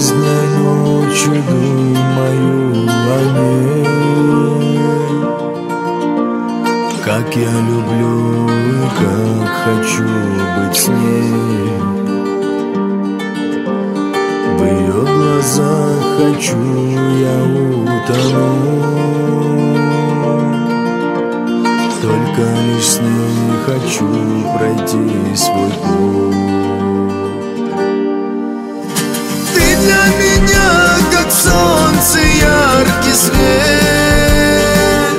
Поздней ночью думаю о ней, как я люблю и как хочу быть с ней. В ее глазах хочу я утонуть, только лишь с ней хочу пройти свой путь. Ты для меня как солнце, яркий свет.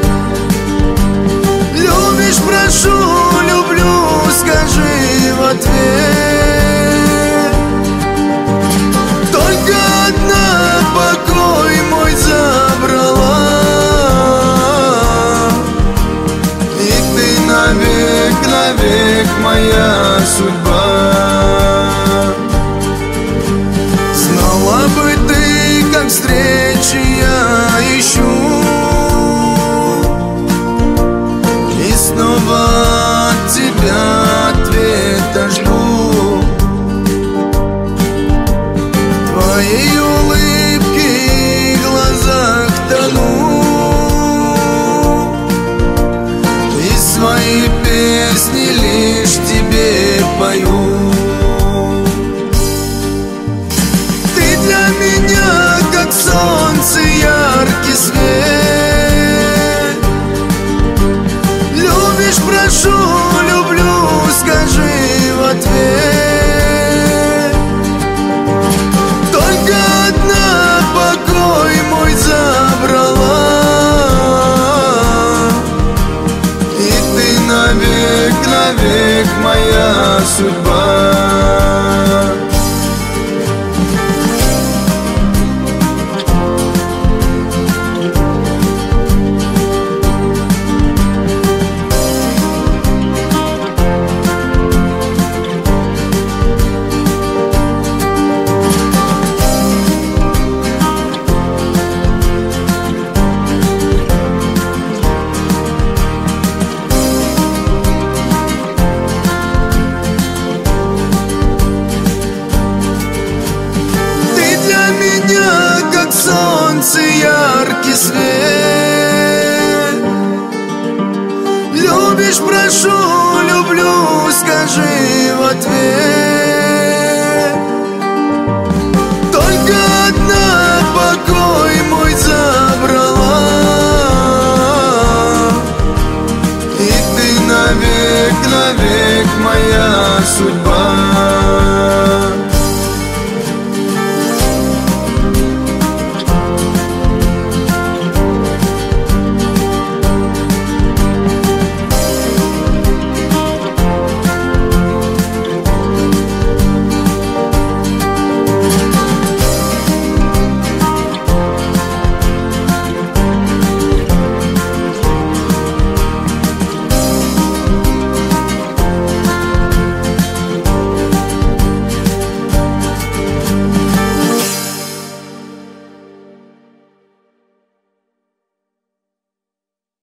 Любишь, прошу, люблю, скажи в ответ. Только одна покой мой забрала, и ты навек, навек моя судьба. Снова бы ты, как встречи я ищу, и снова от тебя ответа жду. Твоей улыбки и глазах тону, и свои песни лишь тебе пою. Ты для меня как солнце, яркий свет. Любишь, прошу, люблю, скажи в ответ. Только одна покой мой забрала, и ты навек, навек моя судьба. Солнце, яркий свет. Любишь, прошу, люблю, скажи в ответ.